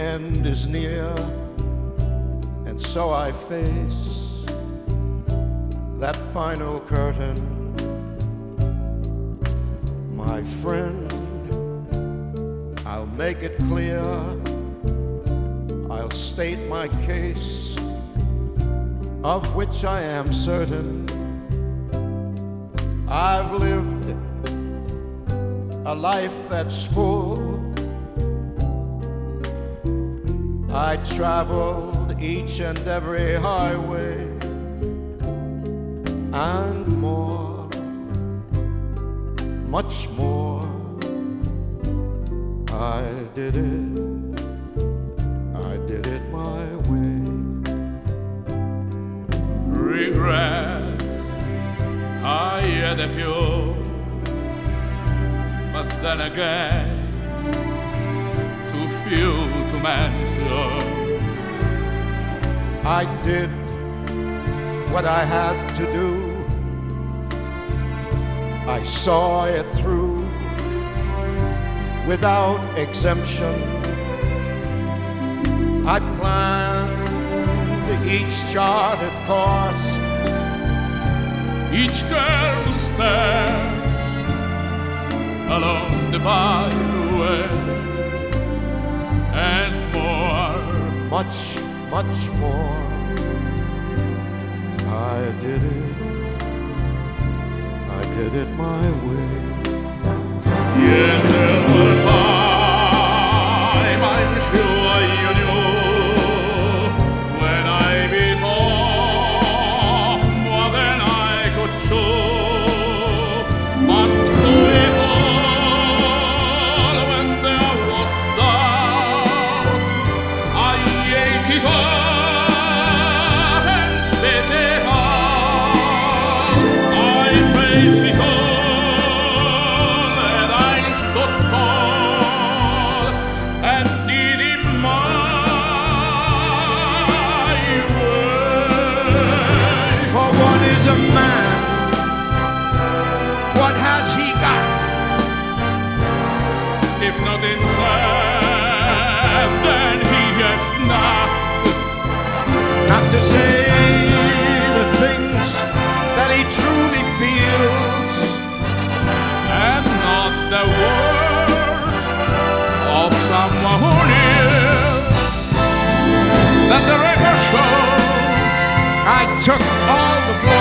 end is near, and so I face that final curtain. My friend, I'll make it clear, I'll state my case, of which I am certain. I've lived a life that's full. I traveled each and every highway and more, much more. I did it my way. Regrets, I had a few, but then again, too few to mention. I did what I had to do. I saw it through without exemption. I planned each charted course, each careful step along the byway, and more, much, much more. I did it my way. Yes, there were times I'm sure you knew when I bit off more than I could chew. But through it all, when there was doubt, I ate it up and spit it out. I faced it all. A man, what has he got? If not himself, then he has not. Not to say the things that he truly feels, And not the words of someone who lives. Let the record show I took all the blows.